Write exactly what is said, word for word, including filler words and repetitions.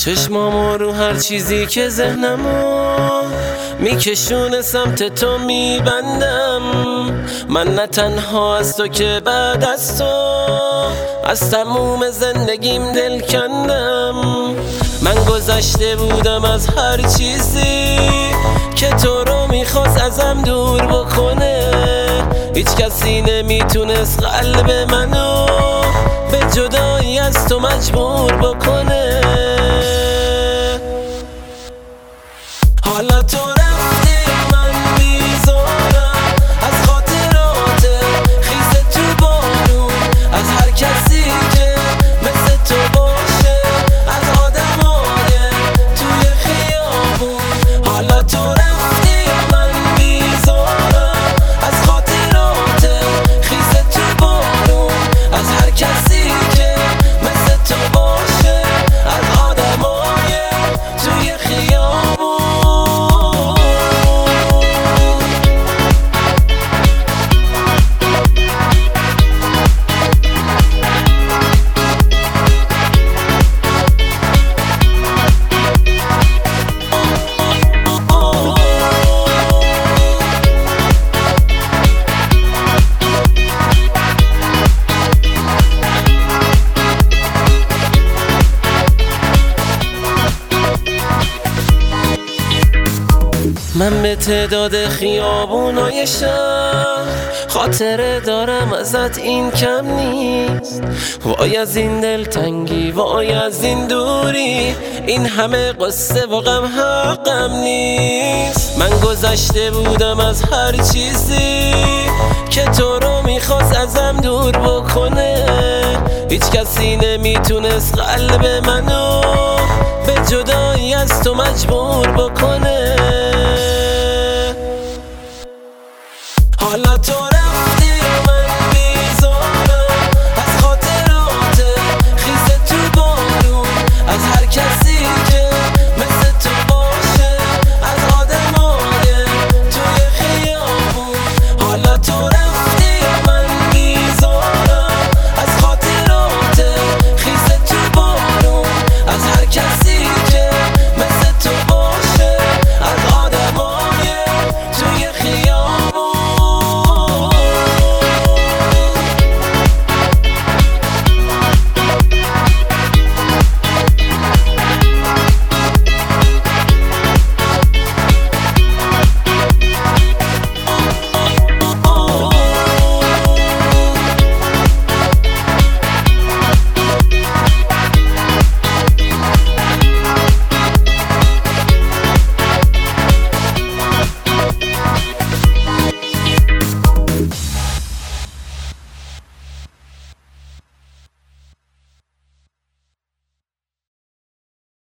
چشمامو رو هر چیزی که ذهنمو میکشونه سمت تو میبندم. من نه تنها از تو که بعد از تو از تموم زندگیم دل کندم. من گذشته بودم از هر چیزی که تو رو میخواست ازم دور بکنه. هیچ کسی نمیتونست قلب منو به جدایی از تو مجبور بکنه. حالا تو رفتی من بیزارم از خاطرات خیز تو بارون، از هر کسی که مثل تو باشه، از آدمای توی خیابون. حالا تو رفتی من بیزارم از خاطرات خیز تو بارون، از هر کسی که مثل تو باشه، از آدمای توی خیابون. من به تعداد خیابونای شهر خاطره دارم ازت، این کم نیست. وای از این دلتنگی، وای از این دوری، این همه قصه و غم حقم نیست. من گذشته بودم از هر چیزی که تو رو میخواست ازم دور بکنه. هیچ کسی نمیتونست قلب منو به جدایی از تو مجبور بکنه. حالا تو